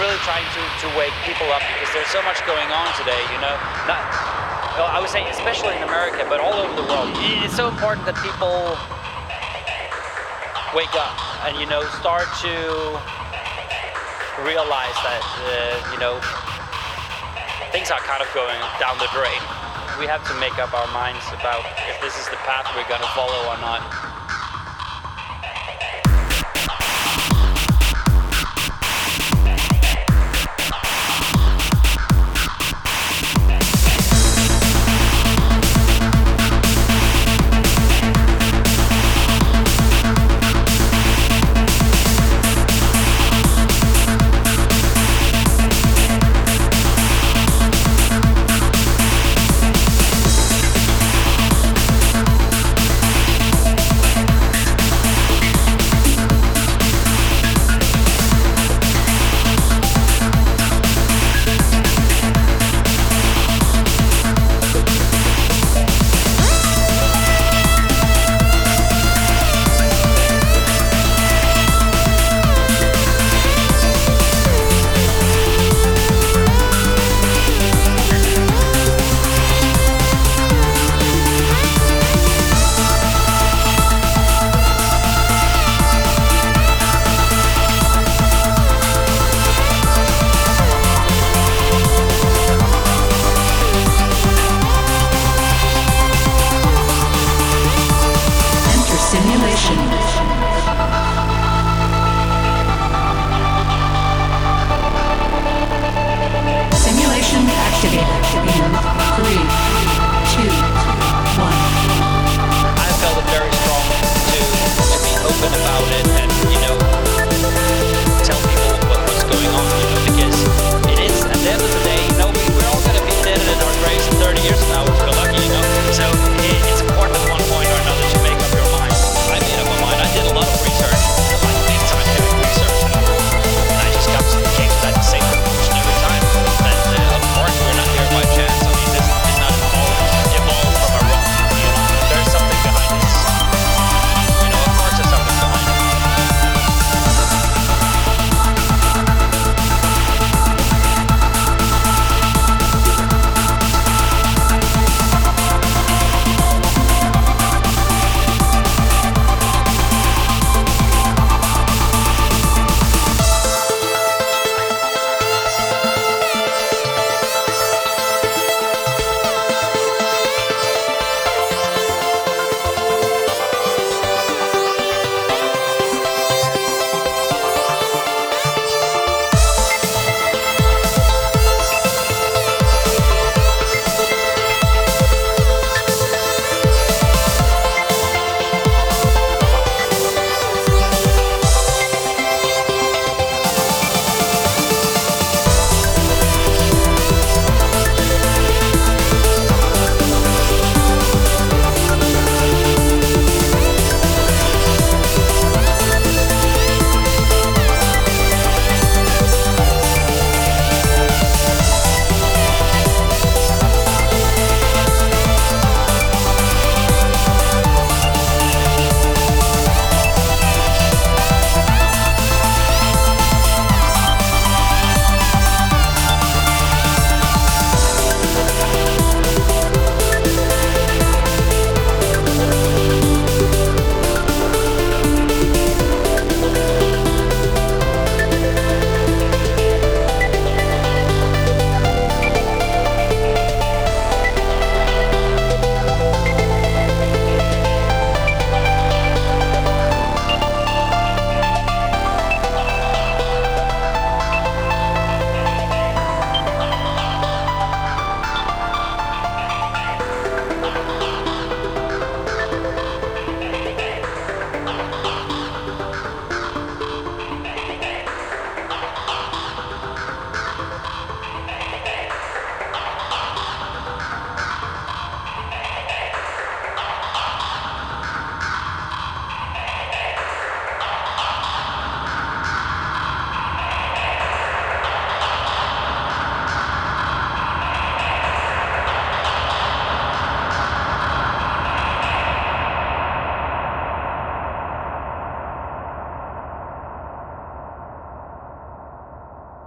really trying to wake people up because there's so much going on today, Not, well, I would say especially in America, but all over the world. It's so important that people wake up and, start to realize that, things are kind of going down the drain. We have to make up our minds about if this is the path we're going to follow or not. Simulation activated in 3, 2, 1. I felt it very strong to be open about it and, tell people what's going on.